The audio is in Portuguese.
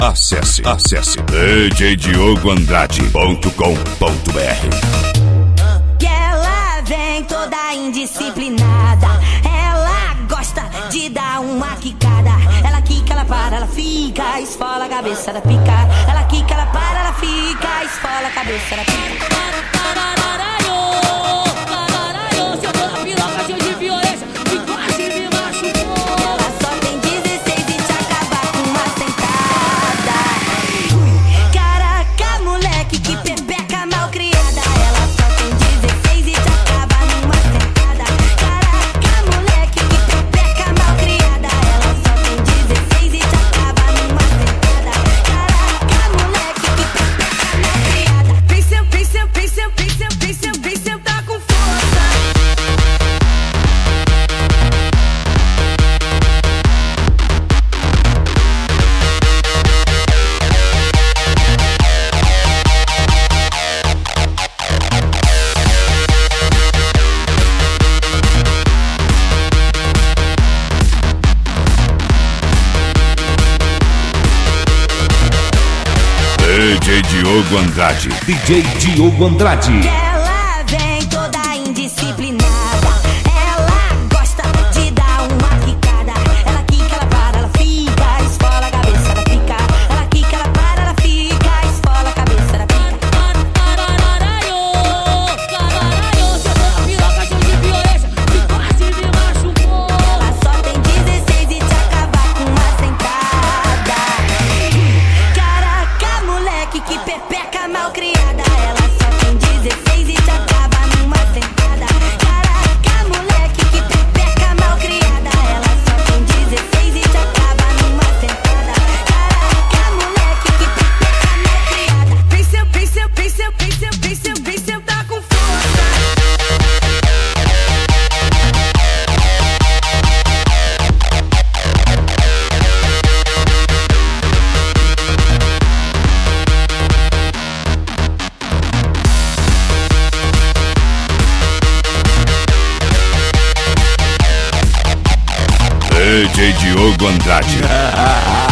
Acesse djdiogoandrade.com.br. Que ela vem toda indisciplinada, ela gosta de dar uma quicada. Ela quica, ela para, ela fica, esfola a cabeça da pica. Ela quica, ela para, ela fica, esfola a cabeça da pica. Se eu tô na piroca cheio de violência, que quase me machucou. Ela só tem 16 e te acaba com uma sentada. Caraca, moleque, que pepeca mal criada. Ela só tem 16 e te acaba numa sentada. Caraca, moleque, que pepeca mal criada. Ela só tem 16 e te acaba numa sentada. Caraca, moleque, que pepeca mal criada. Vem sentar com força. DJ Diogo Andrade. DJ Diogo Andrade. Ela vem toda indisciplinada, ela gosta de dar uma quicada. Ela quica, ela para, ela fica, esfola a cabeça da pica. Ela quica, ela para, ela fica, esfola a cabeça da pica. Se eu tô na piroca cheio de violência, que quase me machucou. Ela só tem 16 e te acaba com uma sentada. Caraca, moleque, que pepeca mal criada. Ela só tem 16 e te acaba numa sentada. Caraca, moleque, que pepeca mal criada. Ela só tem 16 e te acaba numa sentada. Caraca, moleque, que pepeca mal criada. Vem sentar com força. DJ Diogo Andrade.